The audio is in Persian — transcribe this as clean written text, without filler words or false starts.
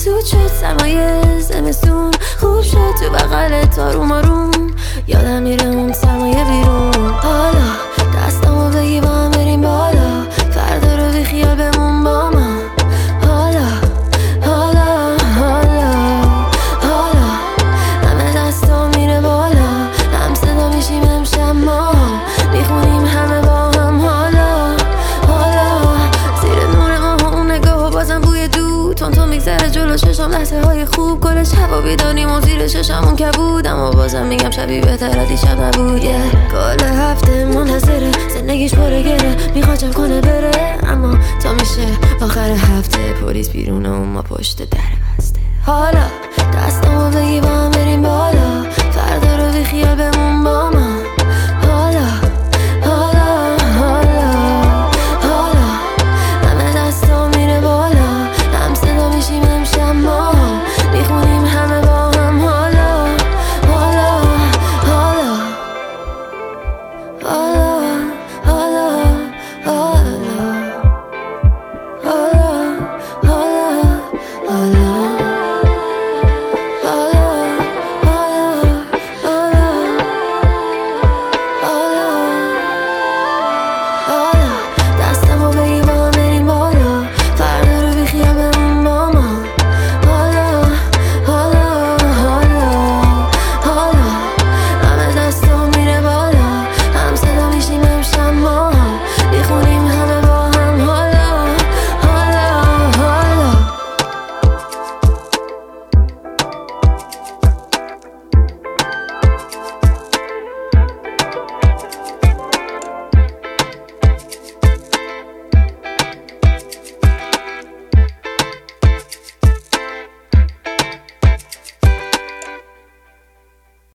سود شد سرمایه زمستون، خوب شد تو بغلت آروم آروم، یادم میره اون سرمایه بیرون. حالا دستامو بگی با هم بریم بالا، فردا رو بی خیال بمون با من. حالا حالا حالا حالا همه دستا میره بالا، هم صدا میشیم امشب ما میخونیم همه با هم. حالا حالا زیر نور ماه اون نگاه و بازم بوی دود تون میگذره جلو چشم، لحظه های خوب گل شب و بیداریم و زیر چشمون کبود، اما بازم میگم شبی بهتر از دیشب نبود. کل هفته منتظره زندگیش پره گره، میخواد جمع کنه بره، اما تا میشه آخر هفته پلیس بیرونه و ما پشت در بسته. حالا دستامو بگی با هم بریم بالا، فردا رو بی خیال بمون با من.